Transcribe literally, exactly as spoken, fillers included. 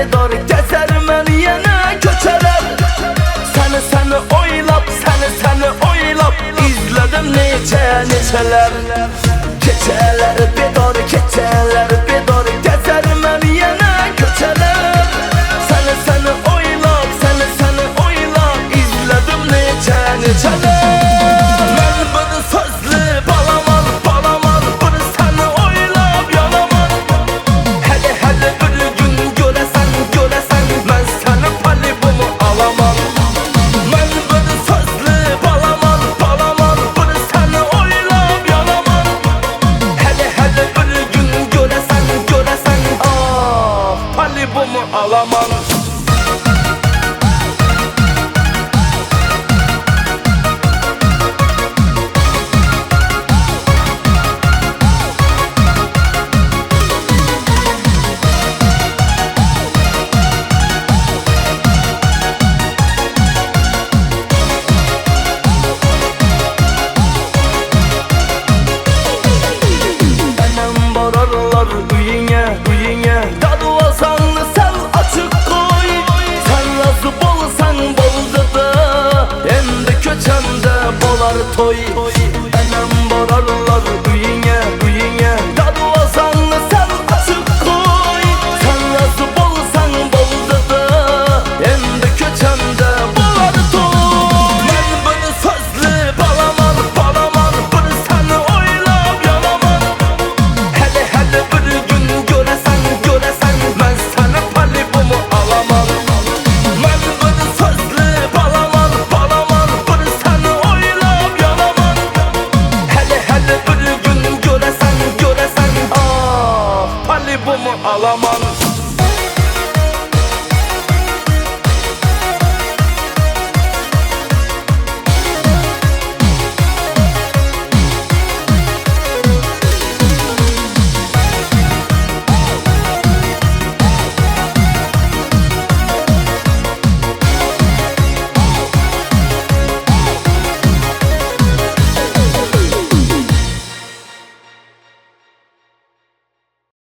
bedar gezer mən yenə köçələr. Səni səni oylab, səni səni oylab izlədim neçə neçələr. Keçələr bedar, keçələr bedar gezer mən yenə köçələr. Səni səni oylab, səni səni oylab izlədim neçə neçələr. Alaman Benim bararlar üyüne üyüne dadı olsanlı sen açık koy. Sen razı bolsan boldu da endi köçemde bolar toy. Benim bararlar üyüne üyüne dadı olsanlı sen açık koy. Sen razı bolsan boldu da endi köçemde bolar toy. Ben bunu sözlü balaman balaman bunu seni oylab yalaman. Hele hele bir gün göresen göresen ben sana palibumu alamam. Ben bunu sözlü balaman balaman bunu seni oylab yalaman. Hele hele bir gün göresen göresen ah palibumu alamam.